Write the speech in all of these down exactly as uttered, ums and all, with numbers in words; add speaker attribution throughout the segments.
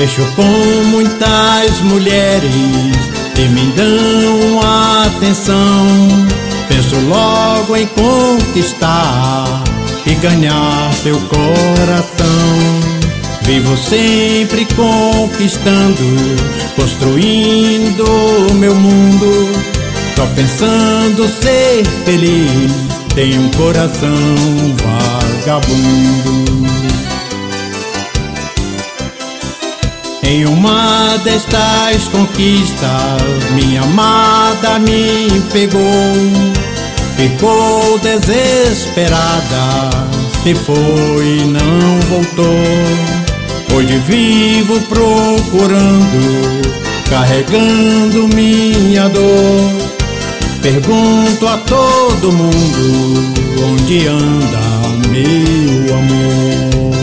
Speaker 1: Mexo com muitas mulheres e me dão atenção. Penso logo em conquistar e ganhar seu coração. Vivo sempre conquistando, construindo meu mundo. Só pensando ser feliz, tenho um coração vagabundo. Em uma destas conquistas, minha amada me pegou. Ficou desesperada, se foi e não voltou. Hoje vivo procurando, carregando minha dor. Pergunto a todo mundo, onde anda meu amor?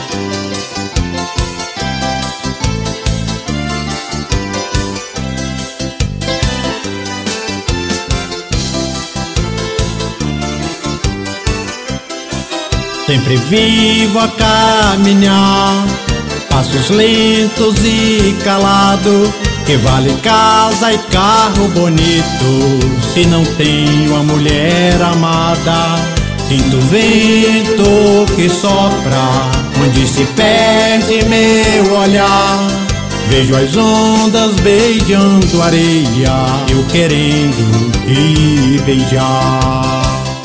Speaker 1: Sempre vivo a caminhar, passos lentos e calado. Que vale casa e carro bonito se não tenho a mulher amada? Sinto o vento que sopra, onde se perde meu olhar. Vejo as ondas beijando a areia, eu querendo te beijar.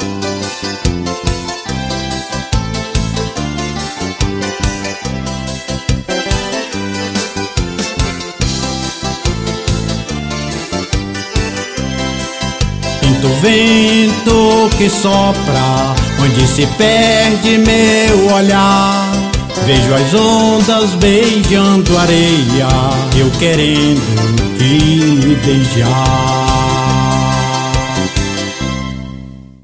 Speaker 1: Sinto o vento que sopra, onde se perde meu olhar. Vejo as ondas beijando a areia, eu querendo te beijar.